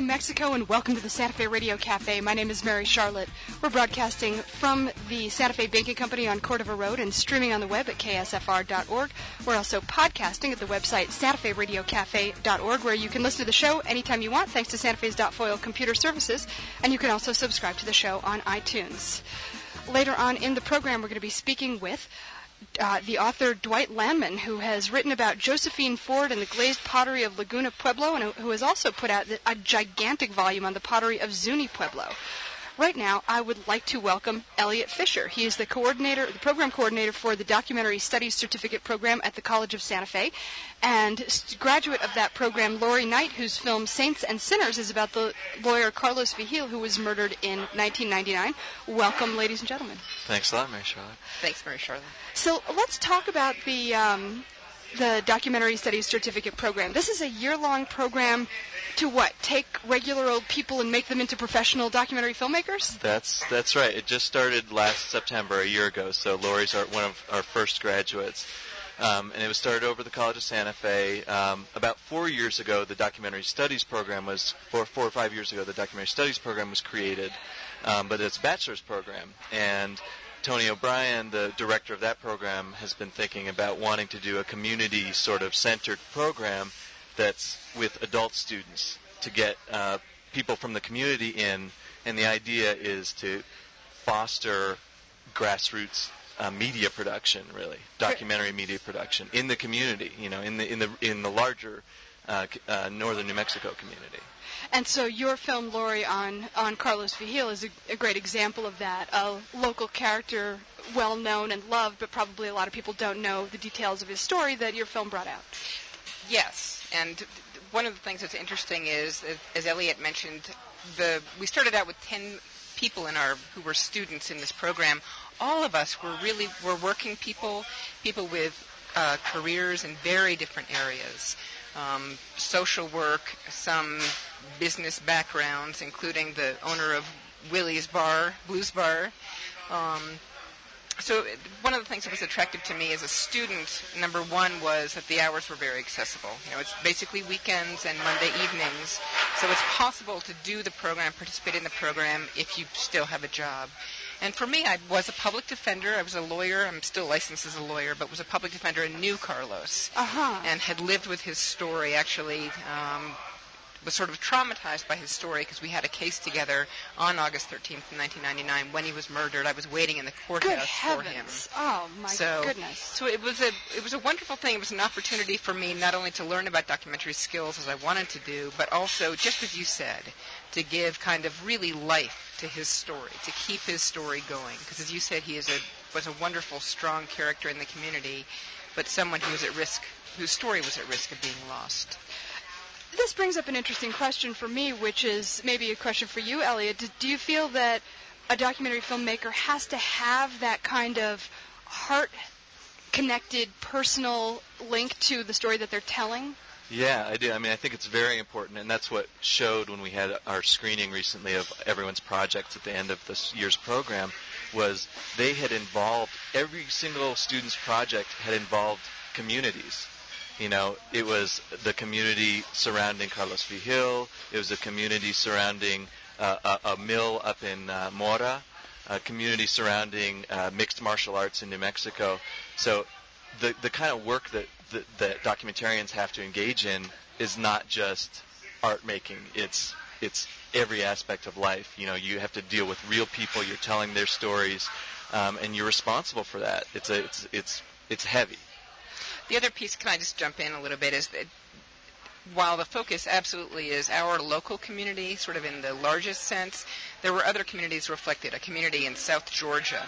Mexico, and welcome to the Santa Fe Radio Cafe. My name is Mary Charlotte. We're broadcasting from the Santa Fe Banking Company on Cordova Road and streaming on the web at ksfr.org. We're also podcasting at the website santaferadiocafe.org, where you can listen to the show anytime you want, thanks to Santa Fe's .foil computer services, and you can also subscribe to the show on iTunes. Later on in the program, we're going to be speaking with the author Dwight Landman, who has written about Josephine Ford and the glazed pottery of Laguna Pueblo, and who has also put out a gigantic volume on the pottery of Zuni Pueblo. Right now, I would like to welcome Elliot Fisher. He is the program coordinator for the Documentary Studies Certificate Program at the College of Santa Fe, and graduate of that program, Lori Knight, whose film Saints and Sinners is about the lawyer Carlos Vigil, who was murdered in 1999. Welcome, ladies and gentlemen. Thanks a lot, Mary Charlotte. Thanks, Mary Charlotte. So let's talk about the Documentary Studies Certificate Program. This is a year-long program to what? Take regular old people and make them into professional documentary filmmakers? That's right. It just started last September, a year ago, so Lori's one of our first graduates. And it was started over the College of Santa Fe. About 4 years ago, the Documentary Studies program was, 4 or 5 years ago, the Documentary Studies program was created, but it's a bachelor's program. And Tony O'Brien, the director of that program, has been thinking about wanting to do a community sort of centered program that's with adult students to get people from the community in, and the idea is to foster grassroots media production, really, documentary media production in the community, in the larger northern New Mexico community. And so your film, Lori, on Carlos Vigil is a great example of that, a local character, well-known and loved, but probably a lot of people don't know the details of his story that your film brought out. Yes, and one of the things that's interesting is, as Elliot mentioned, we started out with 10 people who were students in this program. All of us were working people with careers in very different areas. Social work, some business backgrounds, including the owner of Willie's Blues Bar. So one of the things that was attractive to me as a student, number one, was that the hours were very accessible. It's basically weekends and Monday evenings, so it's possible to do the program, participate in the program, if you still have a job. And for me, I was a public defender. I was a lawyer. I'm still licensed as a lawyer, but was a public defender and knew Carlos. And had lived with his story, actually. Was sort of traumatized by his story because we had a case together on August 13th, 1999, when he was murdered. I was waiting in the courthouse for him. Oh, my goodness. So it was a wonderful thing. It was an opportunity for me not only to learn about documentary skills as I wanted to do, but also, just as you said, to give kind of really life to his story, to keep his story going. Because as you said, he was a wonderful, strong character in the community, but someone who was at risk, whose story was at risk of being lost. This brings up an interesting question for me, which is maybe a question for you, Elliot. Do you feel that a documentary filmmaker has to have that kind of heart-connected, personal link to the story that they're telling? Yeah, I do. I mean, I think it's very important, and that's what showed when we had our screening recently of everyone's projects at the end of this year's program, was they had involved, every single student's project had involved communities. It was the community surrounding Carlos Vigil. It was the community surrounding a mill up in Mora, a community surrounding mixed martial arts in New Mexico. So the kind of work that documentarians have to engage in is not just art making. It's every aspect of life. You have to deal with real people. You're telling their stories, and you're responsible for that. It's heavy. The other piece, can I just jump in a little bit, is that while the focus absolutely is our local community, sort of in the largest sense, there were other communities reflected. A community in South Georgia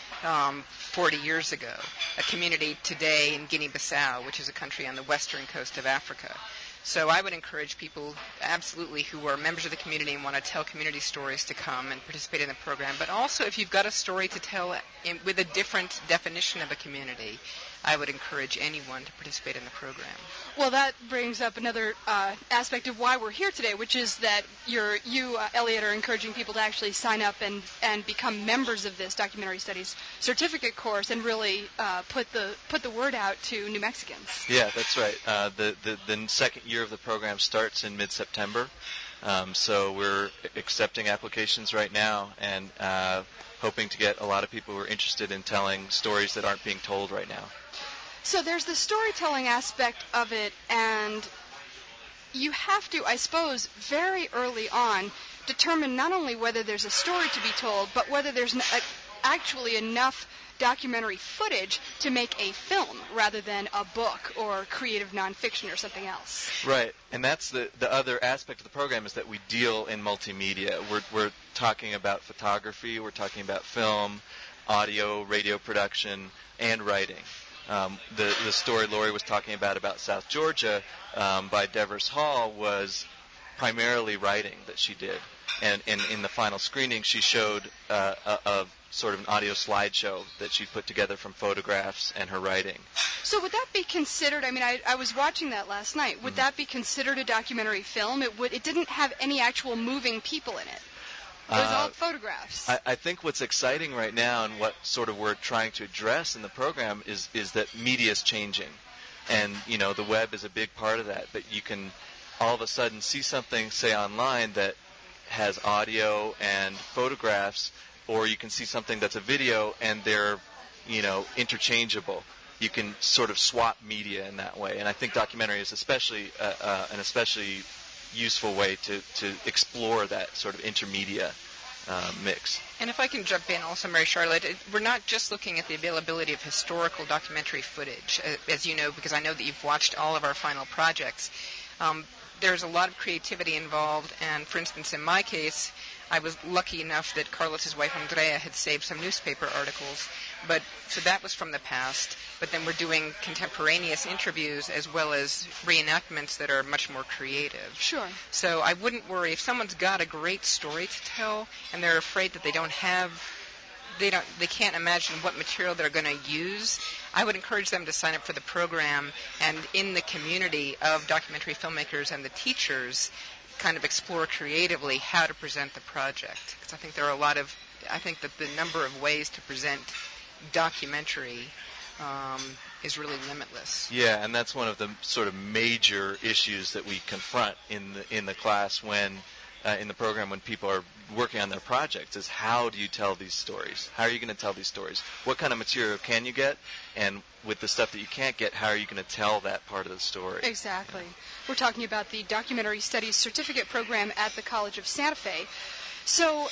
40 years ago, a community today in Guinea-Bissau, which is a country on the western coast of Africa. So I would encourage people absolutely who are members of the community and want to tell community stories to come and participate in the program. But also if you've got a story to tell with a different definition of a community, I would encourage anyone to participate in the program. Well, that brings up another aspect of why we're here today, which is that you, Elliot, are encouraging people to actually sign up and become members of this documentary studies certificate course and really put the word out to New Mexicans. Yeah, that's right. The second year of the program starts in mid-September. So we're accepting applications right now and hoping to get a lot of people who are interested in telling stories that aren't being told right now. So there's the storytelling aspect of it, and you have to, I suppose, very early on determine not only whether there's a story to be told, but whether there's actually enough documentary footage to make a film rather than a book or creative nonfiction or something else. Right, and that's the other aspect of the program, is that we deal in multimedia. We're talking about photography, we're talking about film, audio, radio production, and writing. The story Lori was talking about South Georgia by Devers Hall was primarily writing that she did. And in the final screening, she showed a sort of an audio slideshow that she put together from photographs and her writing. So would that be considered, I mean, I was watching that last night, would that be considered a documentary film? It didn't have any actual moving people in it. It was all photographs. I think what's exciting right now and what sort of we're trying to address in the program is that media is changing. And, you know, the web is a big part of that. But you can all of a sudden see something, say, online that has audio and photographs, or you can see something that's a video and they're, you know, interchangeable. You can sort of swap media in that way. And I think documentary is especially an especially useful way to explore that sort of intermedia mix. And if I can jump in also, Mary Charlotte, we're not just looking at the availability of historical documentary footage, as you know, because I know that you've watched all of our final projects. There's a lot of creativity involved, and for instance, in my case, I was lucky enough that Carlos's wife Andrea had saved some newspaper articles, so that was from the past. But then we're doing contemporaneous interviews as well as reenactments that are much more creative. Sure. So I wouldn't worry if someone's got a great story to tell and they're afraid that they can't imagine what material they're going to use. I would encourage them to sign up for the program, and in the community of documentary filmmakers and the teachers, kind of explore creatively how to present the project. Because I think I think that the number of ways to present documentary is really limitless. Yeah, and that's one of the sort of major issues that we confront in the class when in the program when people are working on their projects, is how do you tell these stories? How are you going to tell these stories? What kind of material can you get? And with the stuff that you can't get, how are you going to tell that part of the story? Exactly. We're talking about the Documentary Studies Certificate Program at the College of Santa Fe. So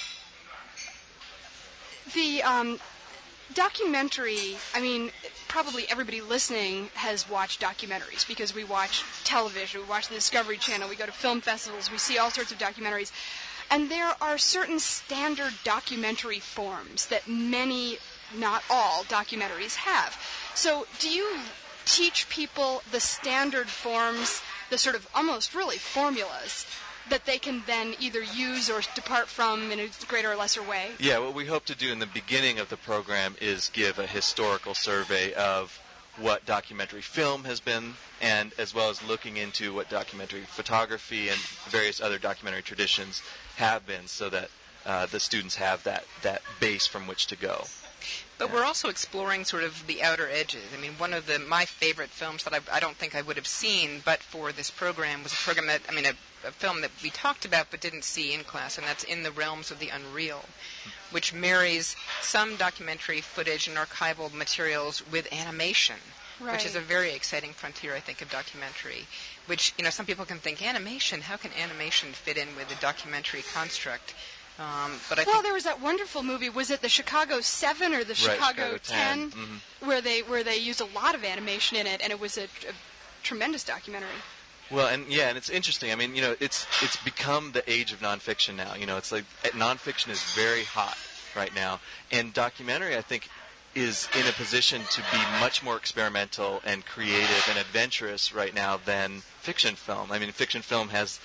the documentary, I mean, probably everybody listening has watched documentaries because we watch television, we watch the Discovery Channel, we go to film festivals, we see all sorts of documentaries. And there are certain standard documentary forms that many, not all, documentaries have. So do you teach people the standard forms, the sort of almost really formulas, that they can then either use or depart from in a greater or lesser way? Yeah, what we hope to do in the beginning of the program is give a historical survey of what documentary film has been, and as well as looking into what documentary photography and various other documentary traditions have been, so that the students have that base from which to go. But we're also exploring sort of the outer edges. I mean, one of my favorite films that I don't think I would have seen but for this program was a film that we talked about but didn't see in class, and that's In the Realms of the Unreal, which marries some documentary footage and archival materials with animation, right, which is a very exciting frontier, I think, of documentary, which, you know, some people can think, animation, how can animation fit in with a documentary construct? But I think there was that wonderful movie. Was it the Chicago 7 or the Chicago 10, mm-hmm, where they used a lot of animation in it, and it was a tremendous documentary. Well, and it's interesting. I mean, you know, it's become the age of nonfiction now. You know, it's like nonfiction is very hot right now, and documentary, I think, is in a position to be much more experimental and creative and adventurous right now than fiction film. I mean, fiction film has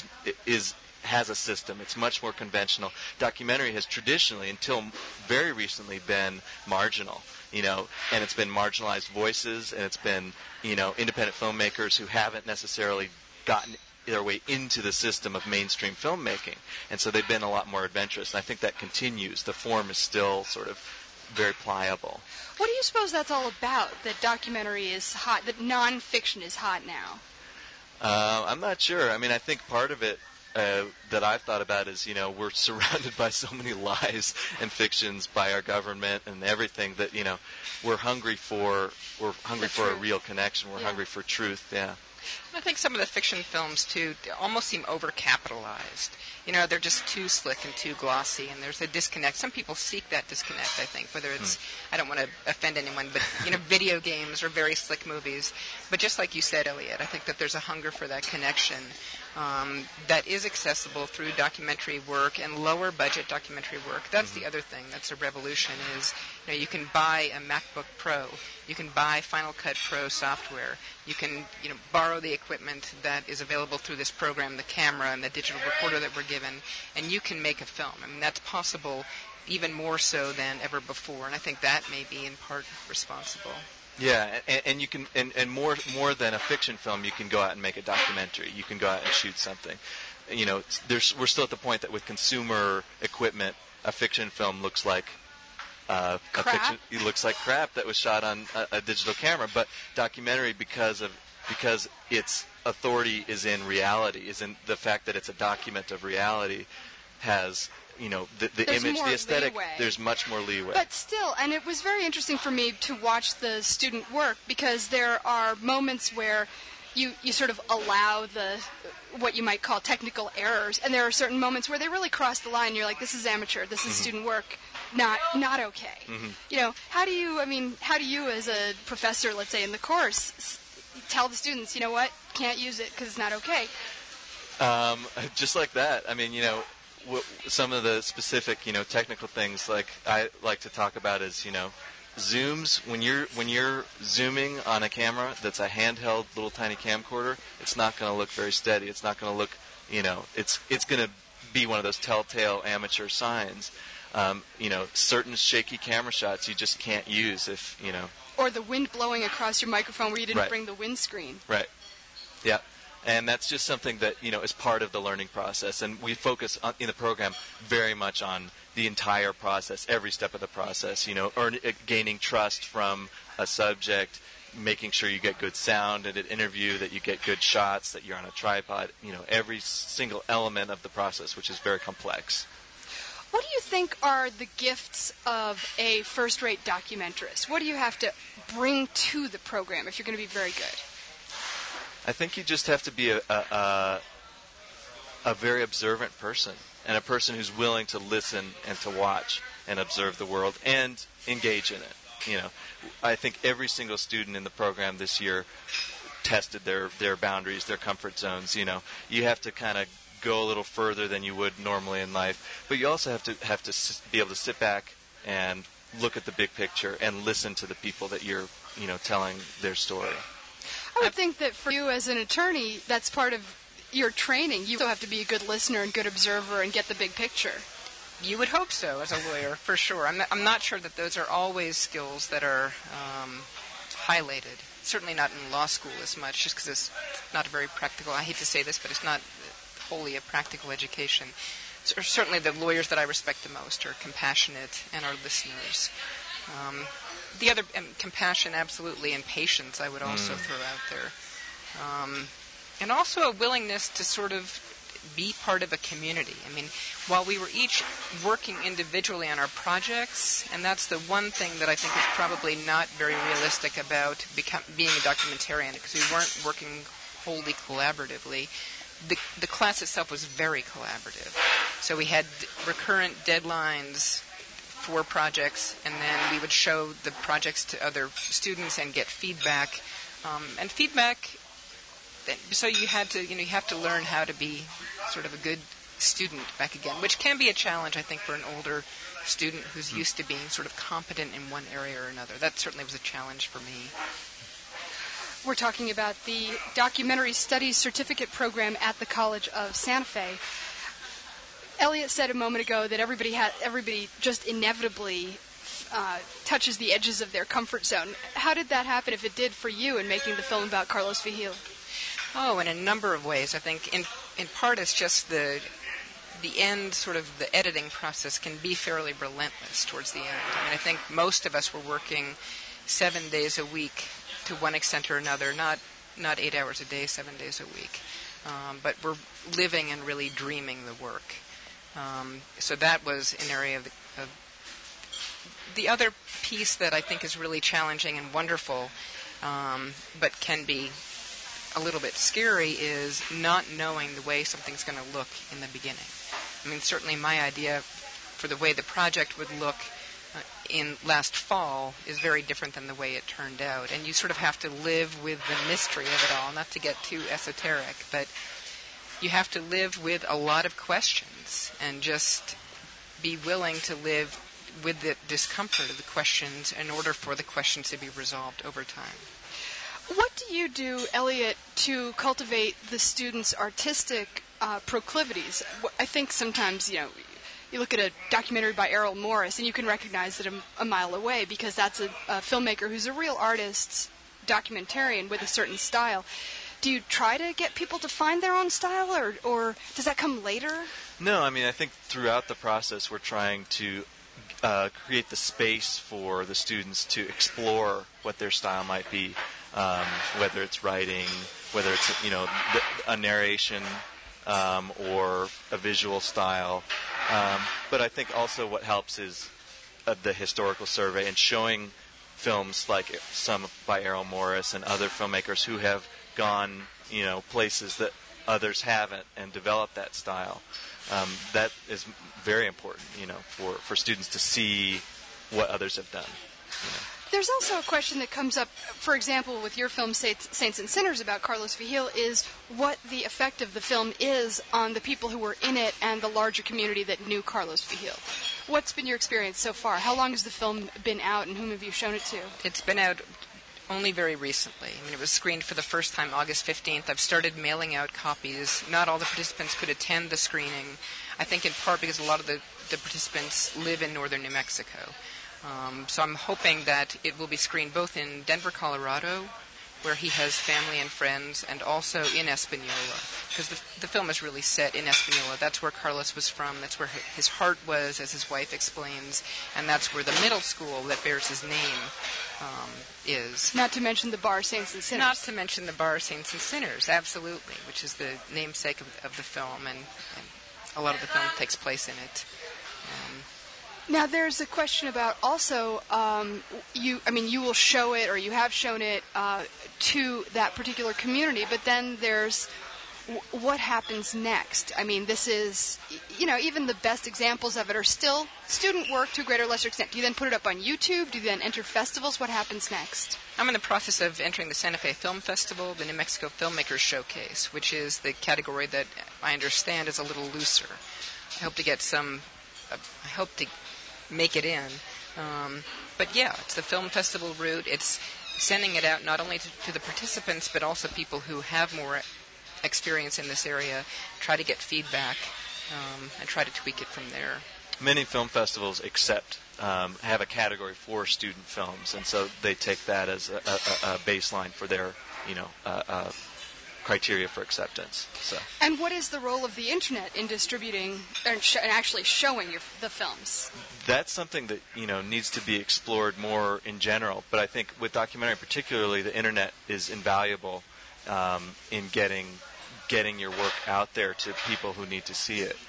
a system. It's much more conventional. Documentary has traditionally, until very recently, been marginal, you know, and it's been marginalized voices, and it's been, you know, independent filmmakers who haven't necessarily gotten their way into the system of mainstream filmmaking, and so they've been a lot more adventurous, and I think that continues. The form is still sort of very pliable. What do you suppose that's all about, that documentary is hot, that nonfiction is hot now? I'm not sure. I mean, I think part of it that I've thought about is, we're surrounded by so many lies and fictions by our government and everything that, we're hungry for a real connection. We're hungry for truth. Yeah. I think some of the fiction films, too, almost seem over-capitalized. They're just too slick and too glossy, and there's a disconnect. Some people seek that disconnect, I think, whether it's, I don't want to offend anyone, but, video games or very slick movies. But just like you said, Elliot, I think that there's a hunger for that connection that is accessible through documentary work and lower-budget documentary work. That's the other thing that's a revolution is, you can buy a MacBook Pro. You can buy Final Cut Pro software. You can, borrow the equipment that is available through this program, the camera and the digital recorder that we're given, and you can make a film. I mean, that's possible even more so than ever before, and I think that may be in part responsible. Yeah, and you can, and more than a fiction film, you can go out and make a documentary. You can go out and shoot something. We're still at the point that with consumer equipment, a fiction film looks like it looks like crap that was shot on a digital camera. But documentary, because its authority is in reality, is in the fact that it's a document of reality, has the image, the aesthetic. Leeway. There's much more leeway. But still, and it was very interesting for me to watch the student work because there are moments where you sort of allow what you might call technical errors, and there are certain moments where they really cross the line. You're like, this is amateur, this is student work, not okay. How do you as a professor, let's say in the course, tell the students, you know what, can't use it because it's not okay? Just like that. I mean, some of the specific, technical things like I like to talk about is, zooms. When you're zooming on a camera that's a handheld little tiny camcorder, it's not going to look very steady. It's not going to look, it's going to be one of those telltale amateur signs. Certain shaky camera shots you just can't use if, Or the wind blowing across your microphone where you didn't bring the windscreen. Right. Yeah. And that's just something that, is part of the learning process. And we focus in the program very much on the entire process, every step of the process, gaining trust from a subject, making sure you get good sound at an interview, that you get good shots, that you're on a tripod, every single element of the process, which is very complex. What do you think are the gifts of a first-rate documentarist? What do you have to bring to the program if you're going to be very good? I think you just have to be a very observant person, and a person who's willing to listen and to watch and observe the world and engage in it. I think every single student in the program this year tested their boundaries, their comfort zones. You have to kind of go a little further than you would normally in life, but you also have to be able to sit back and look at the big picture and listen to the people that you're telling their story. I would think that for you as an attorney, that's part of your training. You also have to be a good listener and good observer and get the big picture. You would hope so as a lawyer, for sure. I'm not sure that those are always skills that are highlighted. Certainly not in law school as much, just because it's not a very practical, I hate to say this, but it's not wholly a practical education. Certainly the lawyers that I respect the most are compassionate and are listeners. The other, compassion, absolutely, and patience I would also throw out there. And also a willingness to sort of be part of a community. I mean, while we were each working individually on our projects, and that's the one thing that I think is probably not very realistic about being a documentarian, because we weren't working wholly collaboratively. The class itself was very collaborative. So we had recurrent deadlines for projects, and then we would show the projects to other students and get feedback. And feedback, so you have to learn how to be sort of a good student back again, which can be a challenge, I think, for an older student who's used to being sort of competent in one area or another. That certainly was a challenge for me. We're talking about the Documentary Studies Certificate Program at the College of Santa Fe. Elliot said a moment ago that everybody just inevitably touches the edges of their comfort zone. How did that happen, if it did, for you in making the film about Carlos Vigil? Oh, in a number of ways. I think in part it's just the end, sort of the editing process can be fairly relentless towards the end. I mean, I think most of us were working 7 days a week to one extent or another, not 8 hours a day, 7 days a week. but we're living and really dreaming the work. So that was an area of the other piece that I think is really challenging and wonderful, but can be a little bit scary, is not knowing the way something's going to look in the beginning. I mean, certainly my idea for the way the project would look in last fall is very different than the way it turned out. And you sort of have to live with the mystery of it all, not to get too esoteric, but you have to live with a lot of questions and just be willing to live with the discomfort of the questions in order for the questions to be resolved over time. What do you do, Elliot, to cultivate the students' artistic proclivities? I think sometimes, you look at a documentary by Errol Morris and you can recognize it a mile away because that's a filmmaker who's a real artist, documentarian with a certain style. Do you try to get people to find their own style, or does that come later? No, I mean, I think throughout the process we're trying to create the space for the students to explore what their style might be, whether it's writing, whether it's a narration or a visual style. But I think also what helps is the historical survey and showing films like some by Errol Morris and other filmmakers who have gone, places that others haven't and developed that style. That is very important, for students to see what others have done. There's also a question that comes up, for example, with your film Saints and Sinners about Carlos Vigil, is what the effect of the film is on the people who were in it and the larger community that knew Carlos Vigil. What's been your experience so far? How long has the film been out, and whom have you shown it to? It's been out only very recently. I mean, it was screened for the first time August 15th. I've started mailing out copies. Not all the participants could attend the screening, I think in part because a lot of the participants live in northern New Mexico. So I'm hoping that it will be screened both in Denver, Colorado, where he has family and friends, and also in Espanola, because the film is really set in Espanola. That's where Carlos was from. That's where his heart was, as his wife explains, and that's where the middle school that bears his name is. Not to mention the bar Saints and Sinners. Not to mention the bar Saints and Sinners, absolutely, which is the namesake of the film, and a lot of the film takes place in it. Now, there's a question about also, you will show it, or you have shown it to that particular community, but then there's what happens next. I mean, this is, even the best examples of it are still student work to a greater or lesser extent. Do you then put it up on YouTube? Do you then enter festivals? What happens next? I'm in the process of entering the Santa Fe Film Festival, the New Mexico Filmmakers Showcase, which is the category that I understand is a little looser. I hope to make it in. But yeah, it's the film festival route. It's sending it out not only to the participants, but also people who have more experience in this area, try to get feedback, and try to tweak it from there. Many film festivals have a category for student films, and so they take that as a baseline for their, criteria for acceptance. So. And what is the role of the internet in distributing and actually showing the films? That's something that needs to be explored more in general. But I think with documentary particularly, the internet is invaluable in getting your work out there to people who need to see it.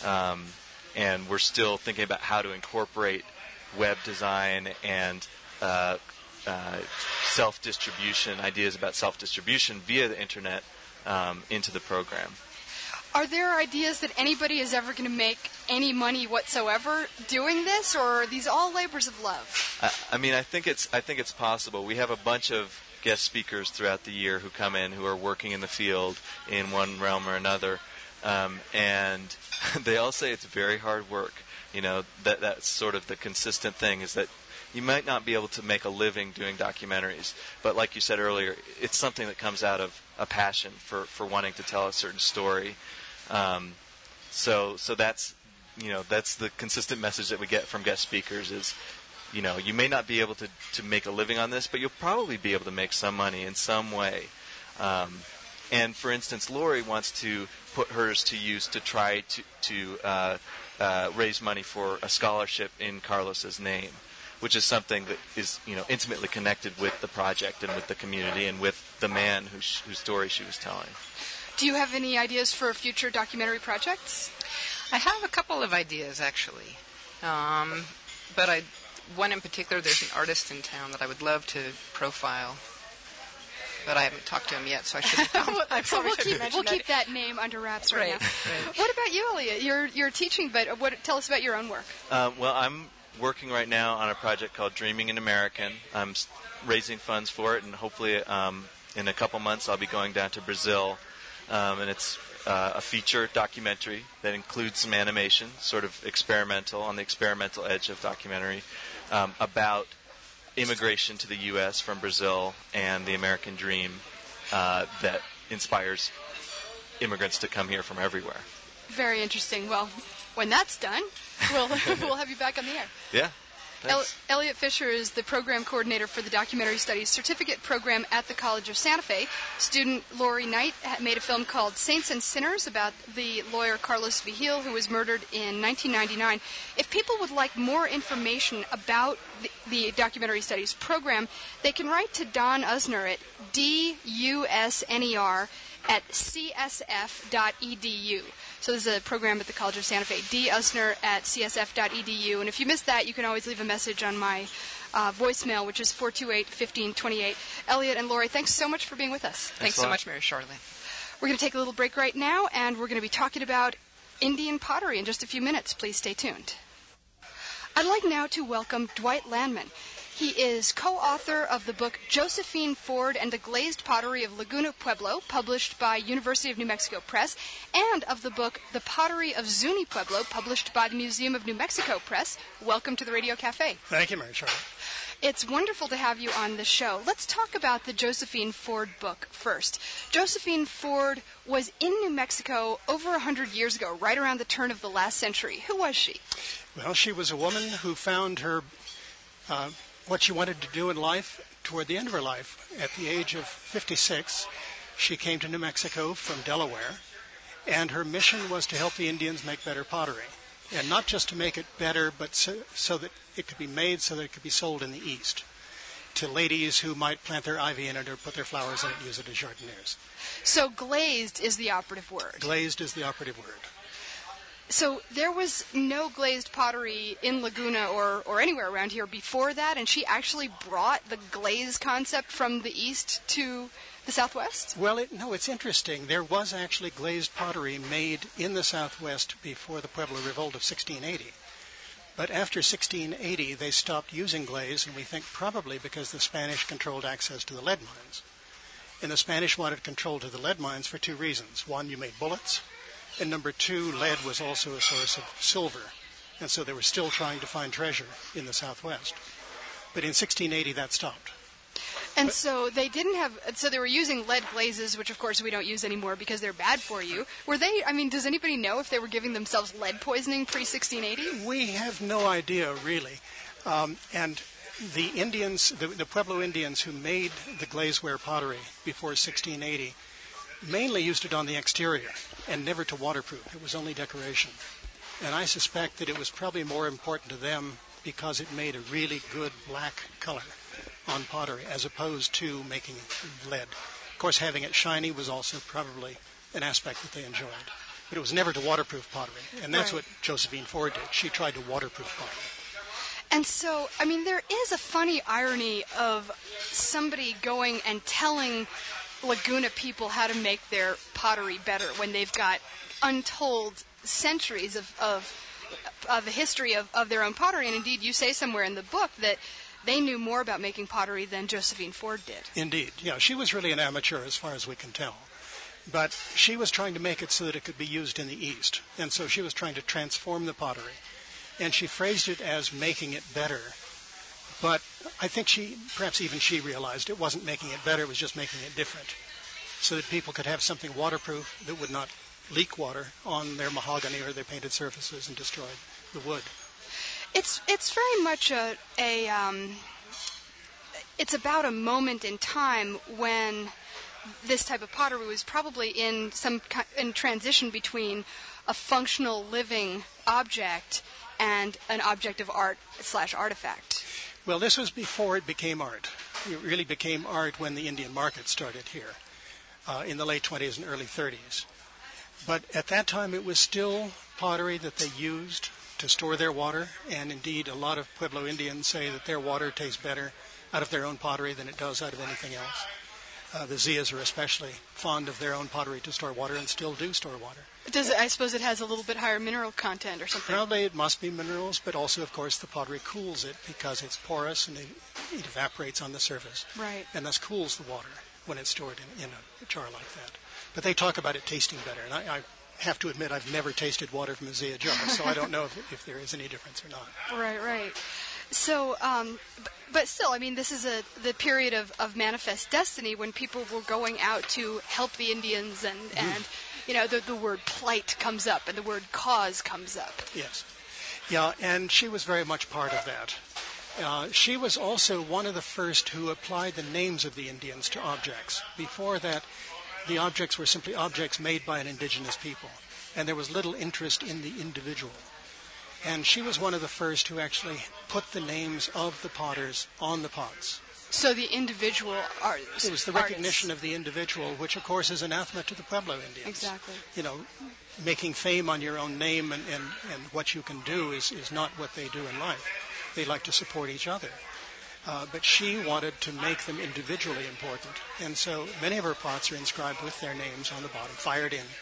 And we're still thinking about how to incorporate web design and self-distribution, ideas about self-distribution via the internet into the program. Are there ideas that anybody is ever going to make any money whatsoever doing this, or are these all labors of love? I think it's possible. We have a bunch of guest speakers throughout the year who come in who are working in the field in one realm or another, and they all say it's very hard work. That's sort of the consistent thing, is that you might not be able to make a living doing documentaries, but like you said earlier, it's something that comes out of a passion for wanting to tell a certain story. So that's the consistent message that we get from guest speakers is, you may not be able to make a living on this, but you'll probably be able to make some money in some way. And for instance, Lori wants to put hers to use to try to raise money for a scholarship in Carlos's name, which is something that is intimately connected with the project and with the community and with the man whose story she was telling. Do you have any ideas for future documentary projects? I have a couple of ideas, actually. But one in particular, there's an artist in town that I would love to profile. But I haven't talked to him yet, so I shouldn't. So we'll keep that name under wraps right now. Right. What about you, Elliot? You're teaching, but tell us about your own work. Well, I'm working right now on a project called Dreaming in American. I'm raising funds for it, and hopefully in a couple months I'll be going down to Brazil. And it's a feature documentary that includes some animation, sort of experimental, on the experimental edge of documentary, about immigration to the U.S. from Brazil and the American dream that inspires immigrants to come here from everywhere. Very interesting. Well, when that's done, we'll have you back on the air. Yeah. Elliot Fisher is the program coordinator for the Documentary Studies Certificate Program at the College of Santa Fe. Student Lori Knight made a film called Saints and Sinners about the lawyer Carlos Vigil, who was murdered in 1999. If people would like more information about the Documentary Studies program, they can write to Don Usner at DUSNER@csf.edu. So this is a program at the College of Santa Fe, dsner@csf.edu. And if you missed that, you can always leave a message on my voicemail, which is 428-1528. Elliot and Lori, thanks so much for being with us. Thanks so much, Mary Charlotte. We're going to take a little break right now, and we're going to be talking about Indian pottery in just a few minutes. Please stay tuned. I'd like now to welcome Dwight Landman. He is co-author of the book Josephine Ford and the Glazed Pottery of Laguna Pueblo, published by University of New Mexico Press, and of the book The Pottery of Zuni Pueblo, published by the Museum of New Mexico Press. Welcome to the Radio Cafe. Thank you, Mary Charlotte. It's wonderful to have you on the show. Let's talk about the Josephine Ford book first. Josephine Ford was in New Mexico over 100 years ago, right around the turn of the last century. Who was she? Well, she was a woman who found her what she wanted to do in life toward the end of her life. At the age of 56, she came to New Mexico from Delaware, and her mission was to help the Indians make better pottery. And not just to make it better, but so that it could be made so that it could be sold in the East to ladies who might plant their ivy in it or put their flowers in it and use it as jardiniers. So glazed is the operative word. Glazed is the operative word. So there was no glazed pottery in Laguna or anywhere around here before that, and she actually brought the glaze concept from the East to the Southwest? Well, it's interesting. There was actually glazed pottery made in the Southwest before the Pueblo Revolt of 1680. But after 1680, they stopped using glaze, and we think probably because the Spanish controlled access to the lead mines. And the Spanish wanted control to the lead mines for two reasons. One, you made bullets. And number two, lead was also a source of silver. And so they were still trying to find treasure in the Southwest. But in 1680, that stopped. And so they didn't have, so they were using lead glazes, which of course we don't use anymore because they're bad for you. Were they, does anybody know if they were giving themselves lead poisoning pre-1680? We have no idea, really. And the Indians, the Pueblo Indians who made the glazeware pottery before 1680, mainly used it on the exterior and never to waterproof. It was only decoration. And I suspect that it was probably more important to them because it made a really good black color on pottery as opposed to making lead. Of course, having it shiny was also probably an aspect that they enjoyed. But it was never to waterproof pottery. And that's what Josephine Ford did. She tried to waterproof pottery. And so, there is a funny irony of somebody going and telling Laguna people how to make their pottery better when they've got untold centuries of the history of their own pottery. And indeed, you say somewhere in the book that they knew more about making pottery than Josephine Ford did. Indeed. Yeah, she was really an amateur as far as we can tell. But she was trying to make it so that it could be used in the East. And so she was trying to transform the pottery. And she phrased it as making it better. But I think perhaps even she realized it wasn't making it better, it was just making it different. So that people could have something waterproof that would not leak water on their mahogany or their painted surfaces and destroy the wood. It's very much it's about a moment in time when this type of pottery was probably in transition between a functional living object and an object of art / artifact. Well, this was before it became art. It really became art when the Indian market started here. in the late 20s and early 30s. But at that time, it was still pottery that they used to store their water, and indeed, a lot of Pueblo Indians say that their water tastes better out of their own pottery than it does out of anything else. The Zias are especially fond of their own pottery to store water and still do store water. I suppose it has a little bit higher mineral content or something? Probably it must be minerals, but also, of course, the pottery cools it because it's porous and it evaporates on the surface. Right. And thus cools the water when it's stored in a jar like that. But they talk about it tasting better, and I have to admit I've never tasted water from a Zia jar, so I don't know if there is any difference or not. Right. So, but still, I mean, this is the period of manifest destiny when people were going out to help the Indians, and you know, the word plight comes up and the word cause comes up. Yes. Yeah, and she was very much part of that. She was also one of the first who applied the names of the Indians to objects. Before that, the objects were simply objects made by an indigenous people, and there was little interest in the individual. And she was one of the first who actually put the names of the potters on the pots. So the individual artists. It was the recognition of the individual, which of course is anathema to the Pueblo Indians. Exactly. You know, making fame on your own name and what you can do is not what they do in life. They like to support each other. But she wanted to make them individually important. And so many of her pots are inscribed with their names on the bottom, fired in.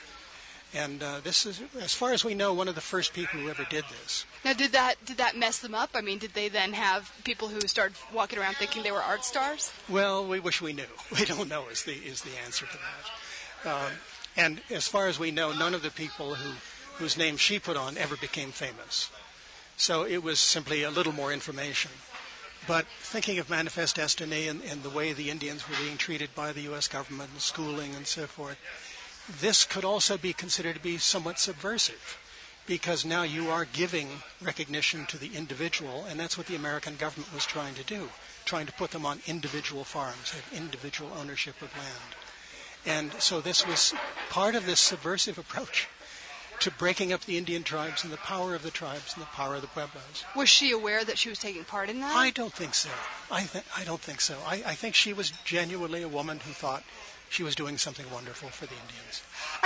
And this is, as far as we know, one of the first people who ever did this. Now, did that mess them up? I mean, did they then have people who started walking around thinking they were art stars? Well, we wish we knew. We don't know is the answer to that. And as far as we know, none of the people whose name she put on ever became famous. So it was simply a little more information. But thinking of Manifest Destiny and the way the Indians were being treated by the U.S. government and schooling and so forth, this could also be considered to be somewhat subversive, because now you are giving recognition to the individual, and that's what the American government was trying to do, trying to put them on individual farms, have individual ownership of land. And so this was part of this subversive approach to breaking up the Indian tribes and the power of the tribes and the power of the Pueblos. Was she aware that she was taking part in that? I don't think so. I don't think so. I think she was genuinely a woman who thought she was doing something wonderful for the Indians.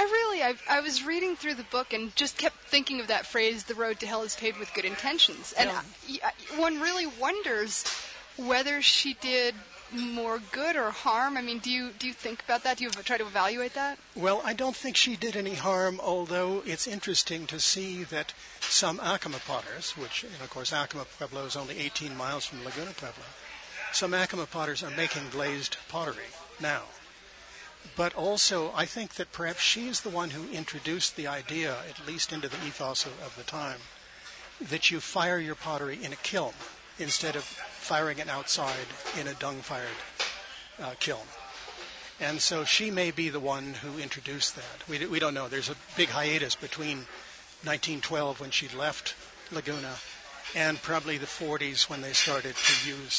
I was reading through the book and just kept thinking of that phrase, the road to hell is paved with good intentions. And one really wonders whether she did more good or harm. I mean, do you think about that? Do you try to evaluate that? Well, I don't think she did any harm, although it's interesting to see that some Acoma potters, which, and of course, Acoma Pueblo is only 18 miles from Laguna Pueblo, some Acoma potters are making glazed pottery now. But also, I think that perhaps she's the one who introduced the idea, at least into the ethos of the time, that you fire your pottery in a kiln instead of firing it outside in a dung-fired kiln. And so she may be the one who introduced that. We don't know. There's a big hiatus between 1912, when she left Laguna, and probably the 40s, when they started to use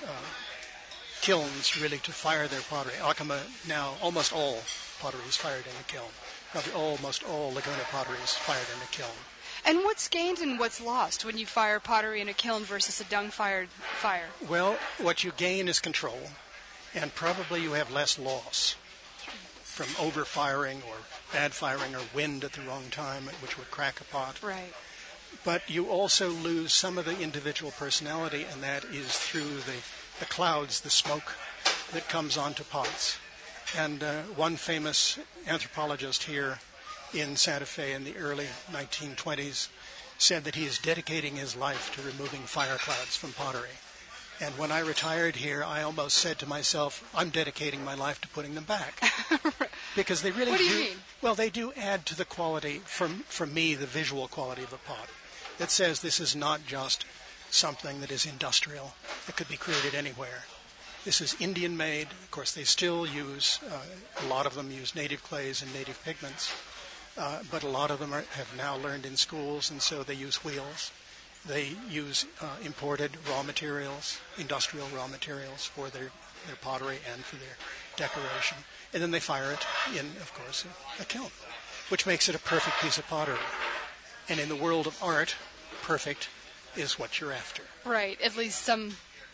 kilns really to fire their pottery. Acoma now, almost all pottery is fired in a kiln. Probably almost all Laguna pottery is fired in a kiln. And what's gained and what's lost when you fire pottery in a kiln versus a dung-fired fire? Well, what you gain is control, and probably you have less loss from over-firing or bad firing or wind at the wrong time, which would crack a pot. Right. But you also lose some of the individual personality, and that is through the clouds, the smoke that comes onto pots. And one famous anthropologist here in Santa Fe in the early 1920s said that he is dedicating his life to removing fire clouds from pottery. And when I retired here, I almost said to myself, I'm dedicating my life to putting them back. Because they really What do you mean? Well, they do add to the quality, for me, the visual quality of a pot. That says this is not just something that is industrial. It could be created anywhere. This is Indian-made. Of course, they still use, a lot of them use native clays and native pigments. But a lot of them have now learned in schools, and so they use wheels. They use imported raw materials, industrial raw materials for their pottery and for their decoration. And then they fire it in, of course, a kiln, which makes it a perfect piece of pottery. And in the world of art, perfect is what you're after. Right, at least some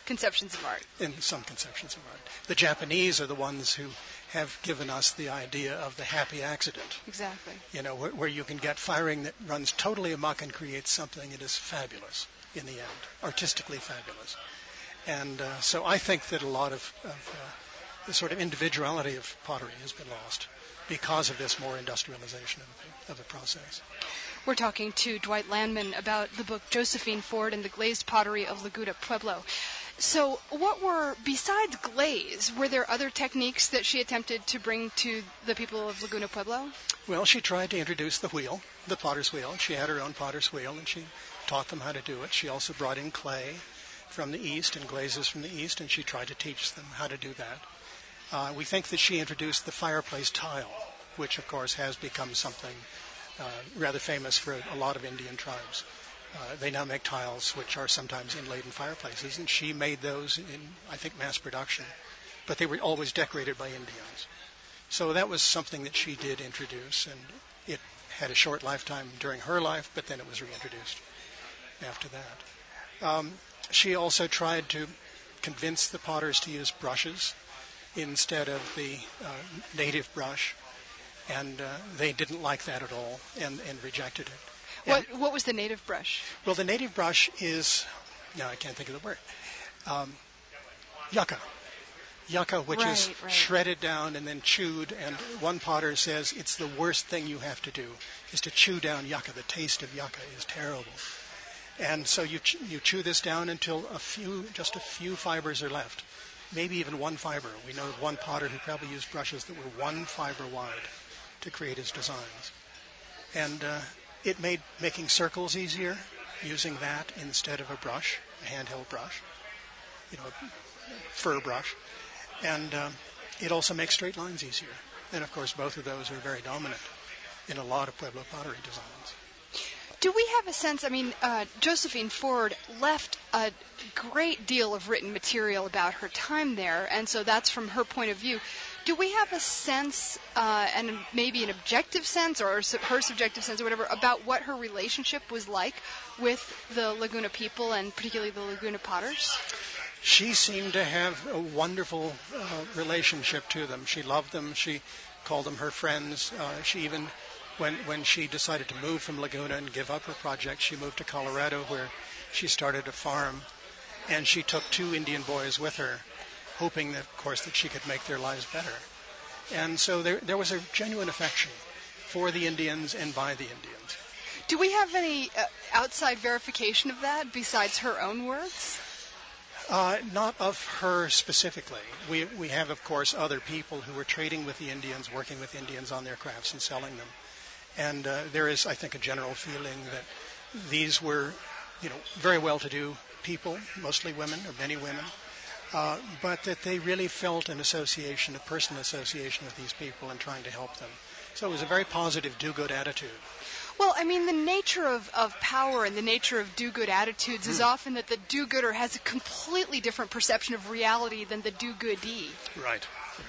conceptions of art. In some conceptions of art. The Japanese are the ones who have given us the idea of the happy accident. Exactly. You know, where you can get firing that runs totally amok and creates something that is fabulous in the end, artistically fabulous. And so I think that a lot of the sort of individuality of pottery has been lost because of this more industrialization of the process. We're talking to Dwight Landman about the book Josephine Ford and the Glazed Pottery of Laguna Pueblo. So besides glaze, were there other techniques that she attempted to bring to the people of Laguna Pueblo? Well, she tried to introduce the wheel, the potter's wheel. She had her own potter's wheel, and she taught them how to do it. She also brought in clay from the East and glazes from the East, and she tried to teach them how to do that. We think that she introduced the fireplace tile, which, of course, has become something rather famous for a lot of Indian tribes. They now make tiles which are sometimes inlaid in fireplaces, and she made those in, I think, mass production. But they were always decorated by Indians. So that was something that she did introduce, and it had a short lifetime during her life, but then it was reintroduced after that. She also tried to convince the potters to use brushes instead of the native brush, and they didn't like that at all and rejected it. What was the native brush? Well, the native brush is, I can't think of the word, yucca. Yucca, which is shredded down and then chewed, and one potter says it's the worst thing you have to do, is to chew down yucca. The taste of yucca is terrible. And so you chew this down until just a few fibers are left, maybe even one fiber. We know of one potter who probably used brushes that were one fiber wide to create his designs. And it made making circles easier, using that instead of a brush, a handheld brush, a fur brush. And it also makes straight lines easier. And, of course, both of those are very dominant in a lot of Pueblo pottery designs. Do we have a sense, Josephine Ford left a great deal of written material about her time there, and so that's from her point of view. Do we have a sense, and maybe an objective sense, or her subjective sense, or whatever, about what her relationship was like with the Laguna people, and particularly the Laguna potters? She seemed to have a wonderful relationship to them. She loved them. She called them her friends. She even, when she decided to move from Laguna and give up her project, she moved to Colorado, where she started a farm, and she took 2 Indian boys with her, hoping that, of course, that she could make their lives better. And so there was a genuine affection for the Indians and by the Indians. Do we have any outside verification of that besides her own words? Not of her specifically. We have, of course, other people who were trading with the Indians, working with Indians on their crafts and selling them. And there is, I think, a general feeling that these were, very well-to-do people, mostly women, or many women, but that they really felt an association, a personal association with these people and trying to help them. So it was a very positive do-good attitude. Well, the nature of power and the nature of do-good attitudes is often that the do-gooder has a completely different perception of reality than the do-goodee. Right.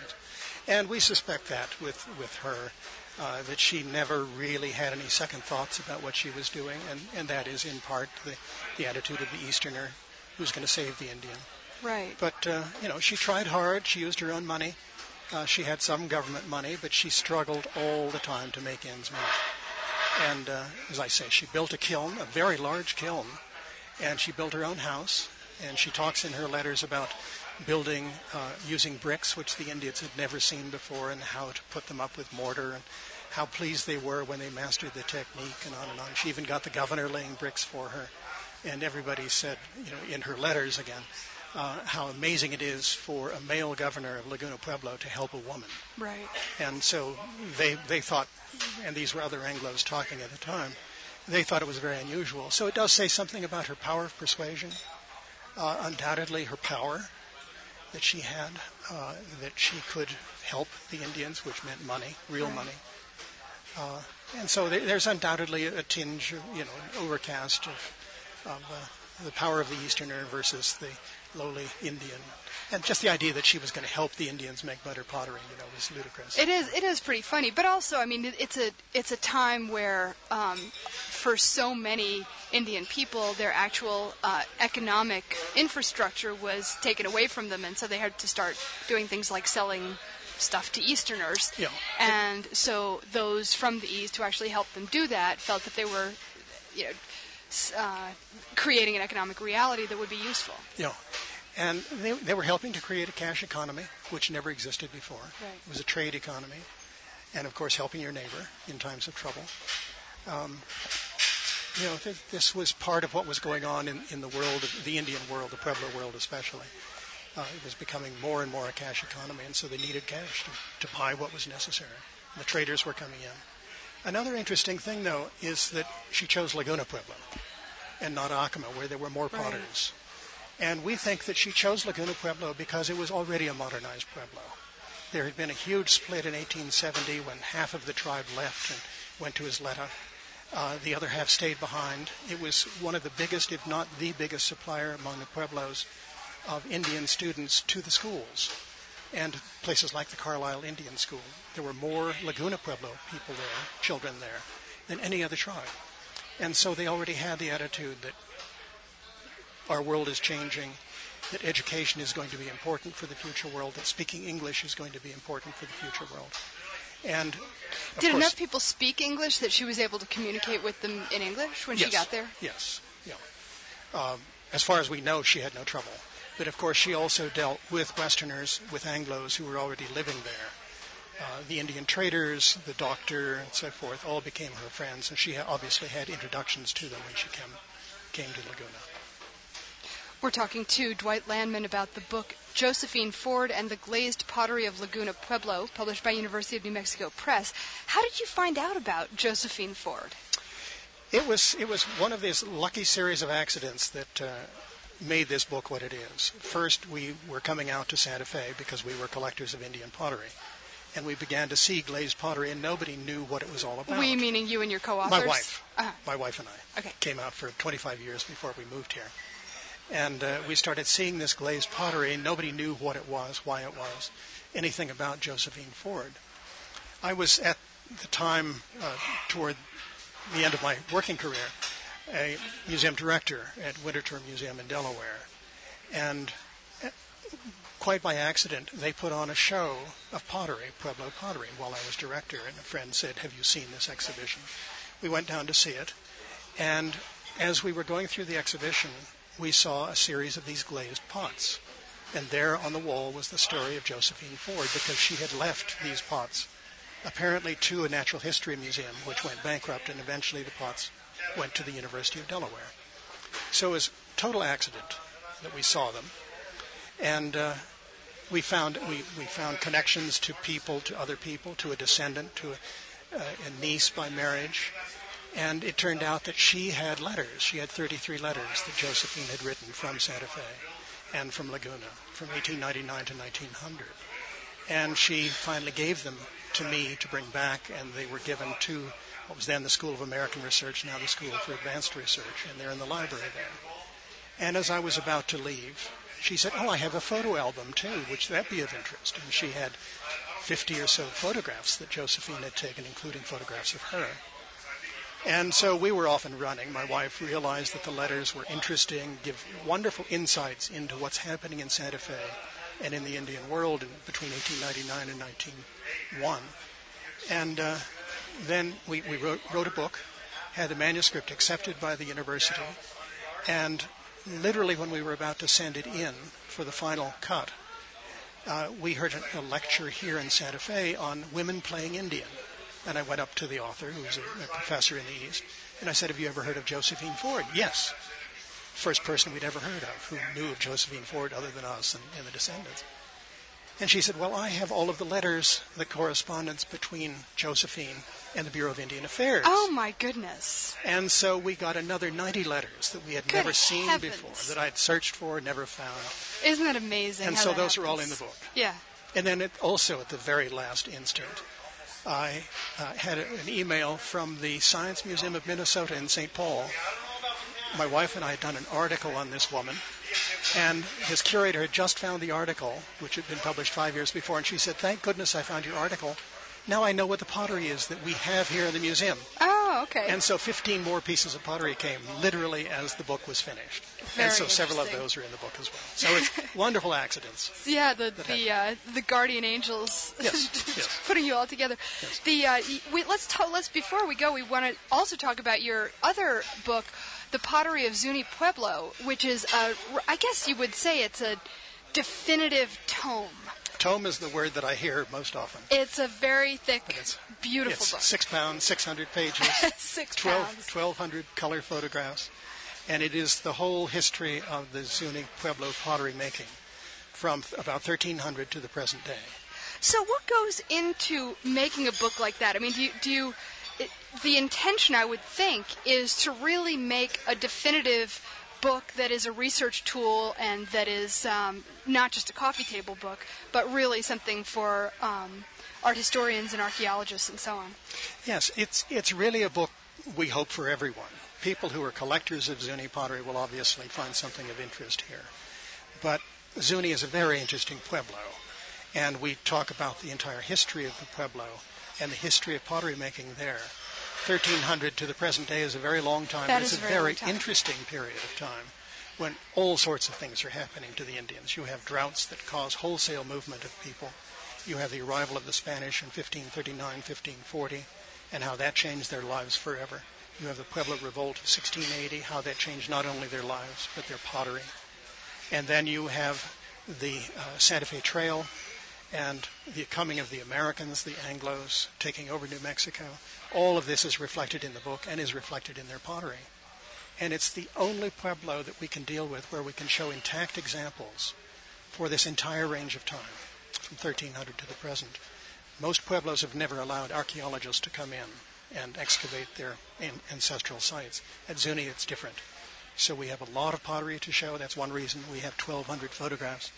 And we suspect that with her, that she never really had any second thoughts about what she was doing, and that is in part the attitude of the Easterner who's going to save the Indian. Right. But, she tried hard. She used her own money. She had some government money, but she struggled all the time to make ends meet. And, as I say, she built a kiln, a very large kiln, and she built her own house. And she talks in her letters about building, using bricks, which the Indians had never seen before, and how to put them up with mortar, and how pleased they were when they mastered the technique, and on and on. She even got the governor laying bricks for her. And everybody said, in her letters again, how amazing it is for a male governor of Laguna Pueblo to help a woman. Right. And so they thought, and these were other Anglos talking at the time, they thought it was very unusual. So it does say something about her power of persuasion, undoubtedly her power that she had, that she could help the Indians, which meant money, real money. And so there's undoubtedly a tinge, an overcast of the power of the Easterner versus the lowly Indian. And just the idea that she was going to help the Indians make better pottery, was ludicrous. It is pretty funny. But also, it's a time where, for so many Indian people, their actual economic infrastructure was taken away from them, and so they had to start doing things like selling stuff to Easterners. Yeah. And so those from the East who actually helped them do that felt that they were, creating an economic reality that would be useful. Yeah. And they were helping to create a cash economy, which never existed before. Right. It was a trade economy. And, of course, helping your neighbor in times of trouble. This was part of what was going on in the world, the Indian world, the Pueblo world especially. It was becoming more and more a cash economy, and so they needed cash to buy what was necessary. The traders were coming in. Another interesting thing, though, is that she chose Laguna Pueblo and not Acoma, where there were more potters. And we think that she chose Laguna Pueblo because it was already a modernized Pueblo. There had been a huge split in 1870 when half of the tribe left and went to Isleta. The other half stayed behind. It was one of the biggest, if not the biggest, supplier among the Pueblos of Indian students to the schools. And places like the Carlisle Indian School. There were more Laguna Pueblo people there, children there, than any other tribe. And so they already had the attitude that our world is changing, that education is going to be important for the future world, that speaking English is going to be important for the future world. And did enough people speak English that she was able to communicate with them in English when she got there? Yes, yeah. As far as we know, she had no trouble. But of course, she also dealt with Westerners, with Anglos who were already living there. The Indian traders, the doctor, and so forth, all became her friends, and she obviously had introductions to them when she came to Laguna. We're talking to Dwight Landman about the book Josephine Ford and the Glazed Pottery of Laguna Pueblo, published by University of New Mexico Press. How did you find out about Josephine Ford? It was one of these lucky series of accidents that made this book what it is. First, we were coming out to Santa Fe because we were collectors of Indian pottery. And we began to see glazed pottery, and nobody knew what it was all about. We, meaning you and your co-authors? My wife. Uh-huh. My wife and I. Okay. Came out for 25 years before we moved here. And we started seeing this glazed pottery, and nobody knew what it was, why it was, anything about Josephine Ford. I was at the time, toward the end of my working career, a museum director at Winterthur Museum in Delaware. And quite by accident, they put on a show of pottery, Pueblo pottery, while I was director. And a friend said, "Have you seen this exhibition?" We went down to see it. And as we were going through the exhibition, we saw a series of these glazed pots. And there on the wall was the story of Josephine Ford, because she had left these pots, apparently to a natural history museum, which went bankrupt, and eventually the pots went to the University of Delaware. So it was total accident that we saw them. And we found connections to people, to other people, to a descendant, to a niece by marriage. And it turned out that she had letters. She had 33 letters that Josephine had written from Santa Fe and from Laguna from 1899 to 1900. And she finally gave them to me to bring back, and they were given to what was then the School of American Research, now the School for Advanced Research, and they're in the library there. And as I was about to leave, she said, "Oh, I have a photo album too, which that'd be of interest." And she had 50 or so photographs that Josephine had taken, including photographs of her. And so we were off and running. My wife realized that the letters were interesting, give wonderful insights into what's happening in Santa Fe and in the Indian world between 1899 and 1901. And then we wrote a book, had the manuscript accepted by the university, and literally when we were about to send it in for the final cut, we heard a lecture here in Santa Fe on women playing Indian. And I went up to the author, who was a professor in the East, and I said, "Have you ever heard of Josephine Ford?" "Yes." First person we'd ever heard of who knew of Josephine Ford other than us and the descendants. And she said, "Well, I have all of the letters, the correspondence between Josephine and the Bureau of Indian Affairs." Oh, my goodness. And so we got another 90 letters that we had never seen before, that I had searched for, never found. Isn't that amazing? And so those are all in the book. Yeah. And then also at the very last instant, I had an email from the Science Museum of Minnesota in St. Paul. My wife and I had done an article on this woman, and his curator had just found the article, which had been published 5 years before, and she said, "Thank goodness I found your article. Now I know what the pottery is that we have here in the museum." Oh. Oh, okay. And so 15 more pieces of pottery came literally as the book was finished. Very and so several of interesting. those are in the book as well. So it's wonderful accidents. Yeah, the guardian angels Yes. putting you all together. Yes. Let's before we go, we want to also talk about your other book, The Pottery of Zuni Pueblo, which is I guess you would say it's a definitive tome. Tome is the word that I hear most often. It's a very thick, beautiful It's book. 6 pounds, 600 pages, 6 pounds. 1,200 color photographs, and it is the whole history of the Zuni Pueblo pottery making from about 1300 to the present day. So what goes into making a book like that? I mean, the intention, I would think, is to really make a definitive book that is a research tool and that is not just a coffee table book, but really something for art historians and archaeologists and so on. Yes, it's really a book we hope for everyone. People who are collectors of Zuni pottery will obviously find something of interest here. But Zuni is a very interesting pueblo, and we talk about the entire history of the pueblo and the history of pottery making there. 1300 to the present day is a very long time, That but it's is a a very very long time. interesting period of time when all sorts of things are happening to the Indians. You have droughts that cause wholesale movement of people. You have the arrival of the Spanish in 1539, 1540, and how that changed their lives forever. You have the Pueblo Revolt of 1680, how that changed not only their lives, but their pottery. And then you have the Santa Fe Trail and the coming of the Americans, the Anglos, taking over New Mexico. All of this is reflected in the book and is reflected in their pottery. And it's the only pueblo that we can deal with where we can show intact examples for this entire range of time, from 1300 to the present. Most pueblos have never allowed archaeologists to come in and excavate their ancestral sites. At Zuni, it's different. So we have a lot of pottery to show. That's one reason we have 1,200 photographs.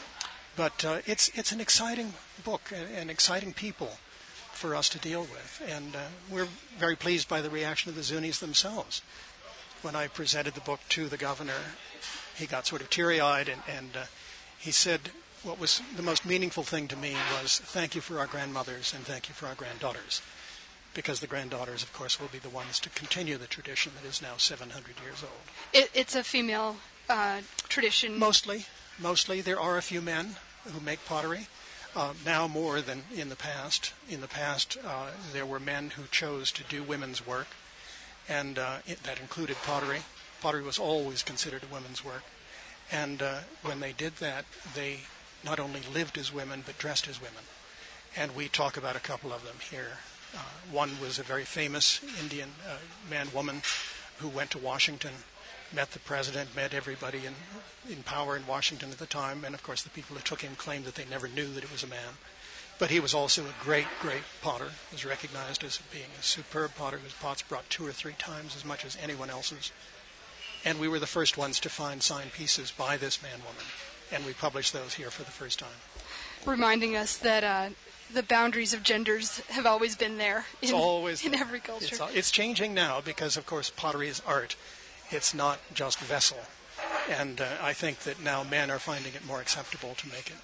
But it's an exciting book and exciting people for us to deal with. And we're very pleased by the reaction of the Zunis themselves. When I presented the book to the governor, he got sort of teary-eyed and he said, what was the most meaningful thing to me was thank you for our grandmothers and thank you for our granddaughters. Because the granddaughters, of course, will be the ones to continue the tradition that is now 700 years old. It's a female tradition. Mostly. There are a few men who make pottery, now more than in the past. In the past, there were men who chose to do women's work, and that included pottery. Pottery was always considered a women's work. And when they did that, they not only lived as women, but dressed as women. And we talk about a couple of them here. One was a very famous Indian man-woman who went to Washington, met the president, met everybody in power in Washington at the time, and of course the people who took him claimed that they never knew that it was a man. But he was also a great, great potter, was recognized as being a superb potter whose pots brought 2 or 3 times as much as anyone else's. And we were the first ones to find signed pieces by this man-woman, and we published those here for the first time. Reminding us that the boundaries of genders have always been there in every culture. It's changing now because, of course, pottery is art. It's not just vessel. And I think that now men are finding it more acceptable to make it.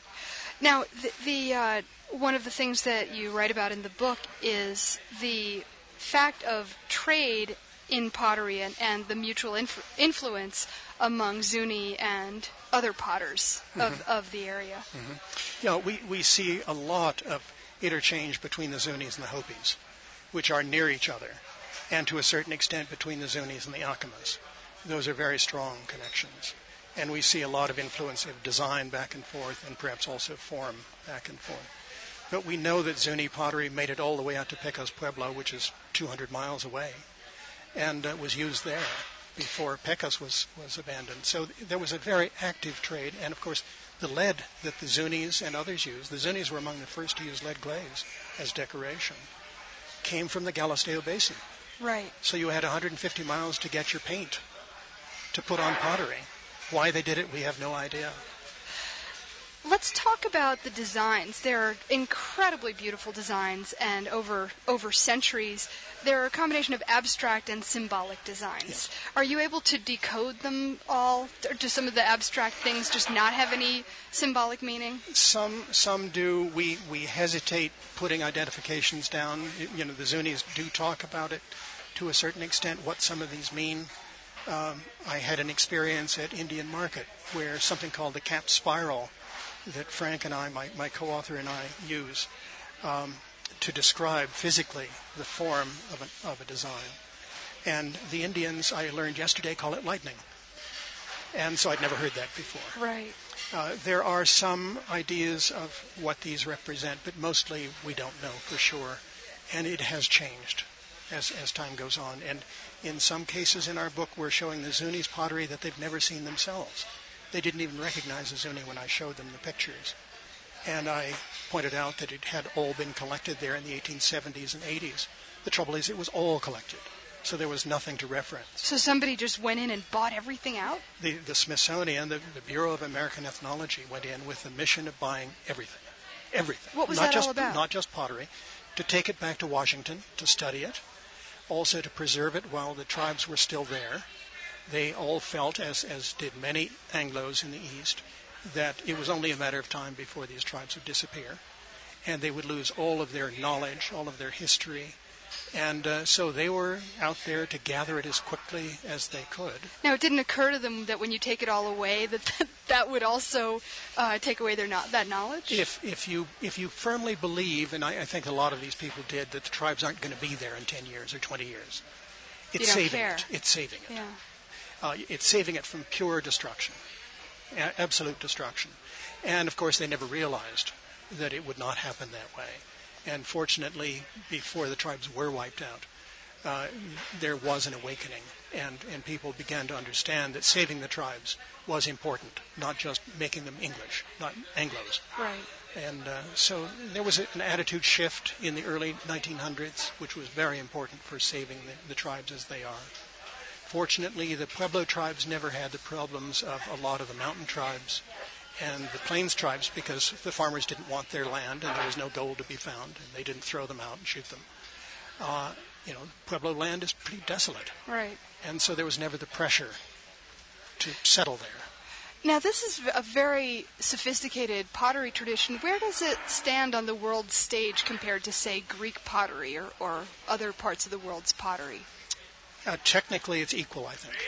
Now, the one of the things that you write about in the book is the fact of trade in pottery and the mutual influence among Zuni and other potters of the area. Mm-hmm. Yeah, we see a lot of interchange between the Zunis and the Hopis, which are near each other, and to a certain extent between the Zunis and the Akamas. Those are very strong connections. And we see a lot of influence of design back and forth, and perhaps also form back and forth. But we know that Zuni pottery made it all the way out to Pecos Pueblo, which is 200 miles away, and was used there before Pecos was abandoned. So there was a very active trade, and of course the lead that the Zunis and others used, the Zunis were among the first to use lead glaze as decoration, came from the Galisteo Basin. Right. So you had 150 miles to get your paint to put on pottery. Why they did it, we have no idea. Let's talk about the designs. They're incredibly beautiful designs, and over centuries, They're a combination of abstract and symbolic designs. Yes. Are you able to decode them all? Or do some of the abstract things just not have any symbolic meaning? Some do. We hesitate putting identifications down. You know, the Zunis do talk about it to a certain extent, what some of these mean. I had an experience at Indian Market where something called the cap spiral that Frank and I, my co-author and I, use to describe physically the form of a design. And the Indians, I learned yesterday, call it lightning. And so I'd never heard that before. Right. There are some ideas of what these represent, but mostly we don't know for sure. And it has changed as time goes on. And in some cases in our book, we're showing the Zunis pottery that they've never seen themselves. They didn't even recognize a Zuni when I showed them the pictures. And I pointed out that it had all been collected there in the 1870s and 80s. The trouble is it was all collected, so there was nothing to reference. So somebody just went in and bought everything out? The Smithsonian, the Bureau of American Ethnology, went in with the mission of buying everything. Everything. What was not that just, all about? Not just pottery. To take it back to Washington, to study it, also to preserve it while the tribes were still there. They all felt, as did many Anglos in the East, that it was only a matter of time before these tribes would disappear, and they would lose all of their knowledge, all of their history, and so they were out there to gather it as quickly as they could. Now, it didn't occur to them that when you take it all away, that would also take away that knowledge? If you firmly believe, and I think a lot of these people did, that the tribes aren't going to be there in 10 years or 20 years, it's saving it. It's saving it. Yeah. It's saving it from pure destruction, absolute destruction. And, of course, they never realized that it would not happen that way. And fortunately, before the tribes were wiped out, there was an awakening, and people began to understand that saving the tribes was important, not just making them English, not Anglos. Right. And so there was an attitude shift in the early 1900s, which was very important for saving the tribes as they are. Fortunately, the Pueblo tribes never had the problems of a lot of the mountain tribes and the plains tribes, because the farmers didn't want their land and there was no gold to be found, and they didn't throw them out and shoot them. Pueblo land is pretty desolate. Right. And so there was never the pressure to settle there. Now, this is a very sophisticated pottery tradition. Where does it stand on the world stage compared to, say, Greek pottery or other parts of the world's pottery? Technically, it's equal, I think.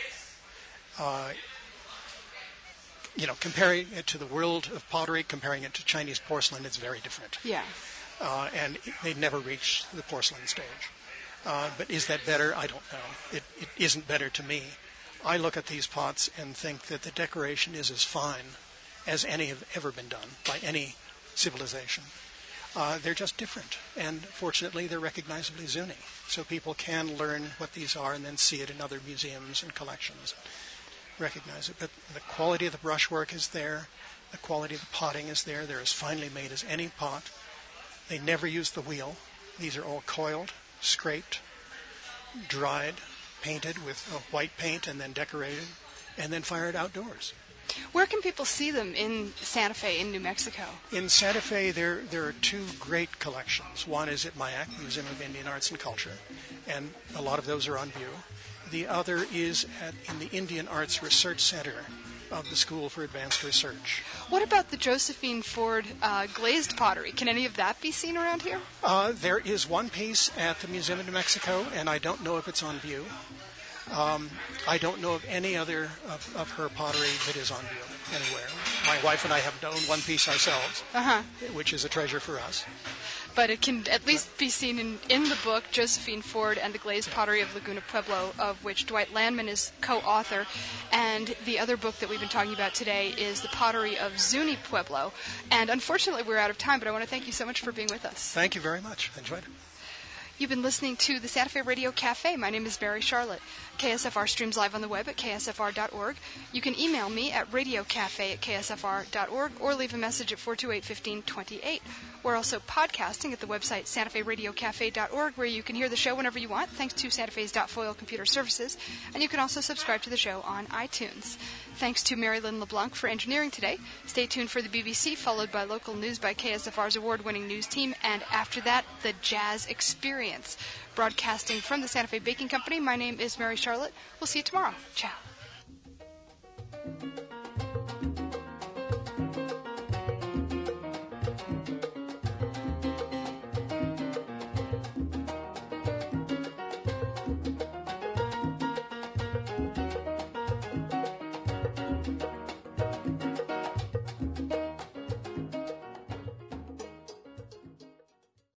Comparing it to the world of pottery, comparing it to Chinese porcelain, it's very different. Yeah. And they never reached the porcelain stage. But is that better? I don't know. It isn't better to me. I look at these pots and think that the decoration is as fine as any have ever been done by any civilization. They're just different. And fortunately, they're recognizably Zuni. So people can learn what these are and then see it in other museums and collections. Recognize it. But the quality of the brushwork is there. The quality of the potting is there. They're as finely made as any pot. They never use the wheel. These are all coiled, scraped, dried, painted with white paint, and then decorated, and then fired outdoors. Where can people see them in Santa Fe, in New Mexico? In Santa Fe, there are two great collections. One is at MIAC, Museum of Indian Arts and Culture, and a lot of those are on view. The other is in the Indian Arts Research Center of the School for Advanced Research. What about the Josephine Ford glazed pottery? Can any of that be seen around here? There is one piece at the Museum of New Mexico, and I don't know if it's on view. I don't know of any other of her pottery that is on view anywhere. My wife and I happen to own one piece ourselves, which is a treasure for us. But it can at least be seen in the book, Josephine Ford and the Glazed Pottery of Laguna Pueblo, of which Dwight Landman is co-author. And the other book that we've been talking about today is The Pottery of Zuni Pueblo. And unfortunately, we're out of time, but I want to thank you so much for being with us. Thank you very much. Enjoyed it. You've been listening to the Santa Fe Radio Cafe. My name is Mary Charlotte. KSFR streams live on the web at ksfr.org. You can email me at radiocafe@ksfr.org or leave a message at 428-1528. We're also podcasting at the website santaferadiocafe.org, where you can hear the show whenever you want, thanks to Santa Fe's .foil computer services. And you can also subscribe to the show on iTunes. Thanks to Mary Lynn LeBlanc for engineering today. Stay tuned for the BBC, followed by local news by KSFR's award-winning news team, and after that, the Jazz Experience. Broadcasting from the Santa Fe Baking Company, my name is Mary Charlotte. We'll see you tomorrow. Ciao.